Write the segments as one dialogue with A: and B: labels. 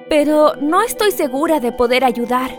A: pero no estoy segura de poder ayudar.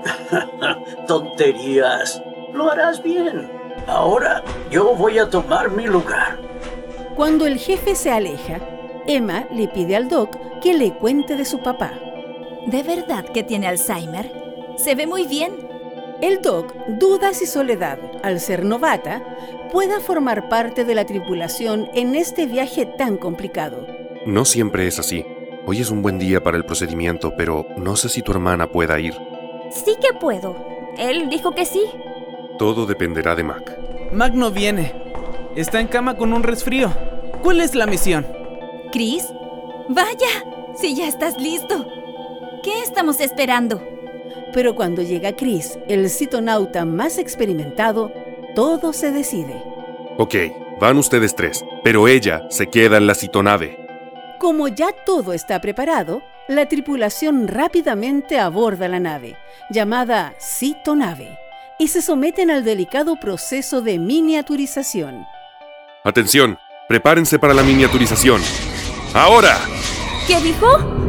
B: Tonterías. Lo harás bien. Ahora yo voy a tomar mi lugar.
C: Cuando el jefe se aleja, Emma le pide al Doc que le cuente de su papá.
D: ¿De verdad que tiene Alzheimer? Se ve muy bien.
C: El Doc duda si Soledad, al ser novata, pueda formar parte de la tripulación en este viaje tan complicado.
E: No siempre es así. Hoy es un buen día para el procedimiento, pero no sé si tu hermana pueda ir.
A: Sí que puedo. Él dijo que sí.
E: Todo dependerá de Mac.
F: Mac no viene. Está en cama con un resfrío. ¿Cuál es la misión?
D: ¿Chris? ¡Vaya! Si ya estás listo. ¿Qué estamos esperando?
C: Pero cuando llega Chris, el citonauta más experimentado, todo se decide.
E: Ok, van ustedes 3, pero ella se queda en la citonave.
C: Como ya todo está preparado, la tripulación rápidamente aborda la nave, llamada citonave, y se someten al delicado proceso de miniaturización.
E: Atención, prepárense para la miniaturización. ¡Ahora!
A: ¿Qué dijo?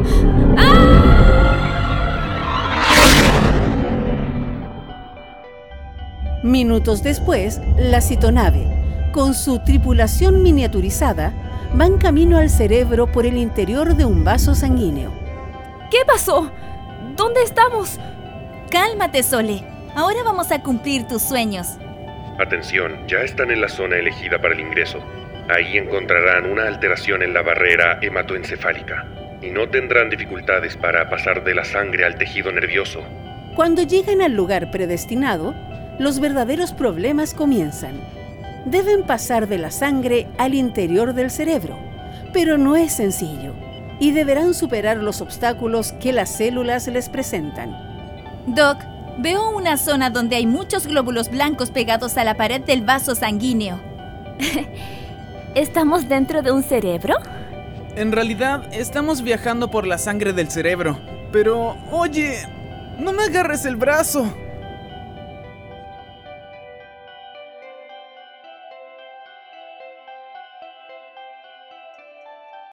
C: Minutos después, la citonave, con su tripulación miniaturizada, van camino al cerebro por el interior de un vaso sanguíneo.
A: ¿Qué pasó? ¿Dónde estamos?
D: Cálmate, Sole. Ahora vamos a cumplir tus sueños.
E: Atención, ya están en la zona elegida para el ingreso. Ahí encontrarán una alteración en la barrera hematoencefálica y no tendrán dificultades para pasar de la sangre al tejido nervioso.
C: Cuando llegan al lugar predestinado, los verdaderos problemas comienzan. Deben pasar de la sangre al interior del cerebro, pero no es sencillo, y deberán superar los obstáculos que las células les presentan.
D: Doc, veo una zona donde hay muchos glóbulos blancos pegados a la pared del vaso sanguíneo.
A: ¿Estamos dentro de un cerebro?
F: En realidad, estamos viajando por la sangre del cerebro. Pero, oye, no me agarres el brazo.